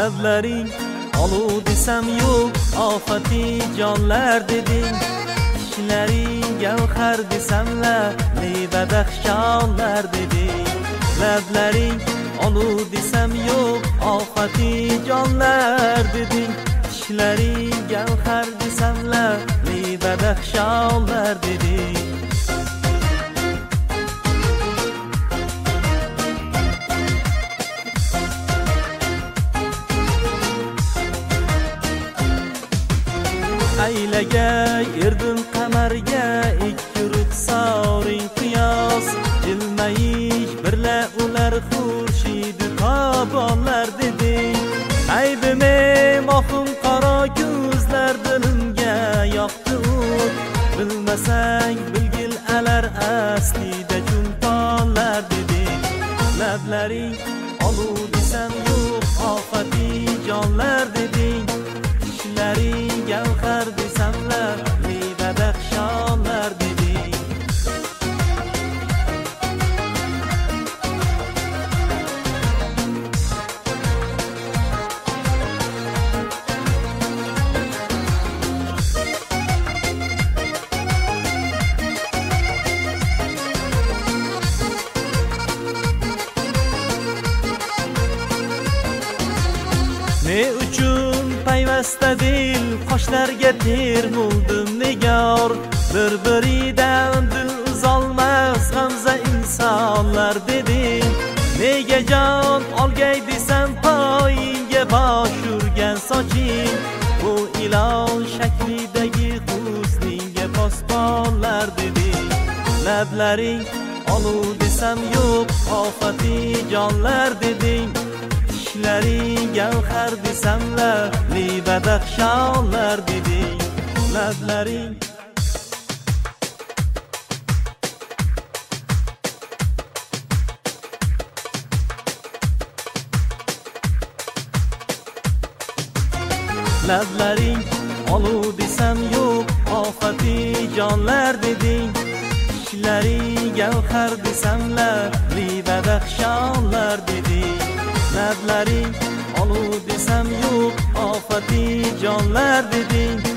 Lablaring oluv desam yo'q, ofati jonlar deding. Tishlaring gavhar desamlar, lebadaxshonlar deding. Lablaring oluv desam yo'q, ofati jonlar deding. Tishlaring gavhar desamlar, lebadaxshonlar deding. Aylagay erdim qamarga, ikki ruxsoring qiyos. Jilmayish birla ular xurshidi tobonlar deding. Aybime mohum qaro ko'zlar dilimga yoqdi o't. Bilmasang bilgil alar aslida juntonlar deding. Lablaring oluv desam yo'q, ofati jonlar deding. Tishlaring gavhar desamlar, lebadaxshonlar deding. Ne uchun payvasta dil qoshlarga termuldim nigor. Bir-biridan dil uzolmas g'amza insonlar deding. Nega jon olgay desam poyingga bosh urgan soching. Bu ilon shaklidagi husningga posbonlar deding. Lablaring oluv desam yo'q, ofati jonlar deding. Tishlaring gavhar desamlar, lebadaxshonlar deding. Lablaring Lablaring oluv desam yo'q, ofati jonlar deding. Tishlaring gavhar desamlar, lebadaxshonlar deding. Lablaring oluv desam yo'q, ofati jonlar deding.